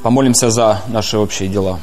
Помолимся за наши общие дела.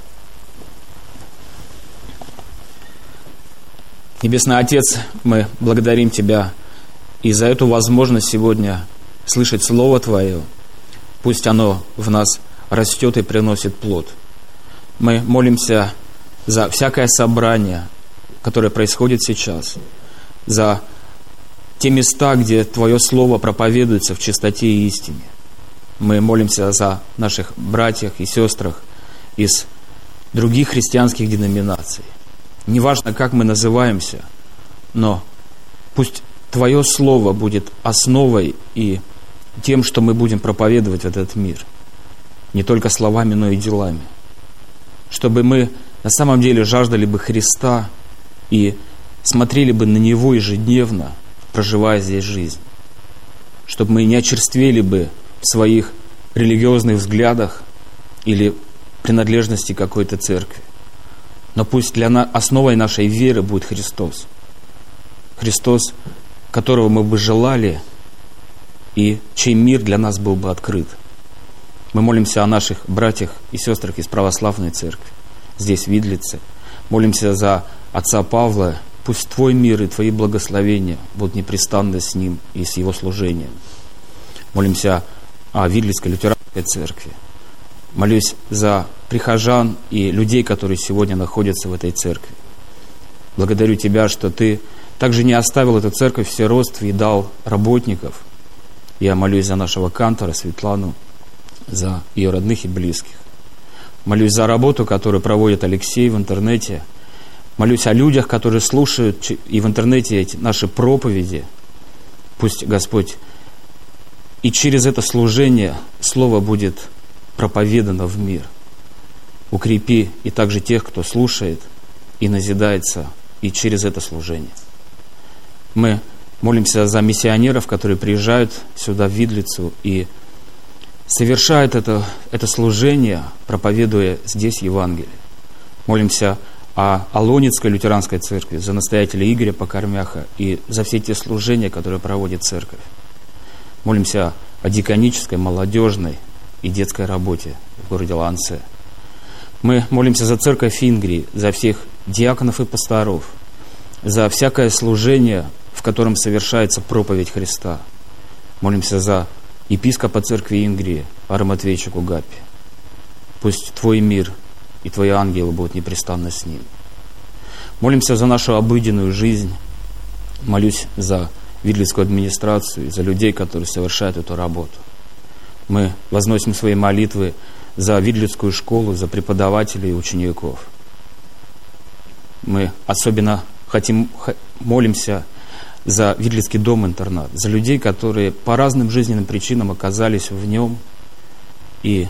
Небесный Отец, мы благодарим Тебя и за эту возможность сегодня слышать Слово Твое. Пусть оно в нас растет и приносит плод. Мы молимся за всякое собрание, которое происходит сейчас, за те места, где Твое Слово проповедуется в чистоте и истине. Мы молимся за наших братьях и сестрах из других христианских деноминаций. Неважно, как мы называемся, но пусть Твое Слово будет основой и тем, что мы будем проповедовать в этот мир. Не только словами, но и делами. Чтобы мы на самом деле жаждали бы Христа и смотрели бы на Него ежедневно, проживая здесь жизнь. Чтобы мы не очерствели бы в своих религиозных взглядах или принадлежности какой-то церкви. Но пусть основой нашей веры будет Христос. Христос, которого мы бы желали и чей мир для нас был бы открыт. Мы молимся о наших братьях и сестрах из православной церкви, здесь, в Видлице. Молимся за отца Павла. Пусть Твой мир и Твои благословения будут непрестанны с ним и с его служением. Молимся о Видлицкой лютеранской церкви. Молюсь за прихожан и людей, которые сегодня находятся в этой церкви. Благодарю Тебя, что Ты также не оставил эту церковь в сиротстве и дал работников. Я молюсь за нашего кантора Светлану, за ее родных и близких. Молюсь за работу, которую проводит Алексей в интернете. Молюсь о людях, которые слушают и в интернете эти наши проповеди. Пусть, Господь, и через это служение Слово будет проповедано в мир. Укрепи и также тех, кто слушает и назидается и через это служение. Мы молимся за миссионеров, которые приезжают сюда, в Видлицу, и совершают это служение, проповедуя здесь Евангелие. Молимся о Алонецкой лютеранской церкви, за настоятеля Игоря Покормяха и за все те служения, которые проводит церковь. Молимся о диконической, молодежной и детской работе в городе Ланце. Мы молимся за церковь Ингрии, за всех диаконов и пасторов, за всякое служение, в котором совершается проповедь Христа. Молимся за епископа церкви Ингрии, Ара Матвеевича Кугапи. Пусть Твой мир и Твои ангелы будут непрестанно с ним. Молимся за нашу обыденную жизнь. Молюсь за Видлицкую администрацию и за людей, которые совершают эту работу. Мы возносим свои молитвы за Видлицкую школу, за преподавателей и учеников. Мы особенно молимся за Видлицкий дом-интернат, за людей, которые по разным жизненным причинам оказались в нем. И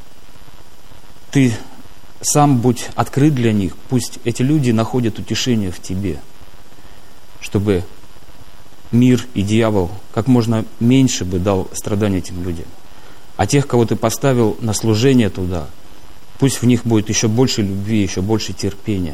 Ты сам будь открыт для них. Пусть эти люди находят утешение в Тебе, чтобы мир и дьявол как можно меньше бы дал страдания этим людям. А тех, кого Ты поставил на служение туда, пусть в них будет еще больше любви, еще больше терпения.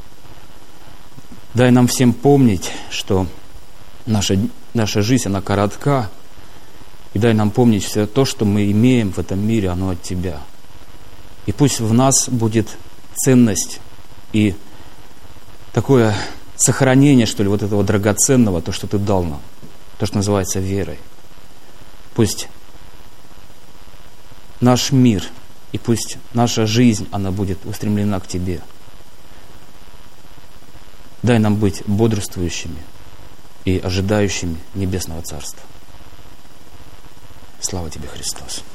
Дай нам всем помнить, что наша жизнь, она коротка, и дай нам помнить все то, что мы имеем в этом мире, оно от Тебя. И пусть в нас будет ценность и такое сохранение, что ли, вот этого драгоценного, то, что Ты дал нам, то, что называется верой. Пусть наш мир и пусть наша жизнь, она будет устремлена к Тебе. Дай нам быть бодрствующими и ожидающими Небесного Царства. Слава Тебе, Христос!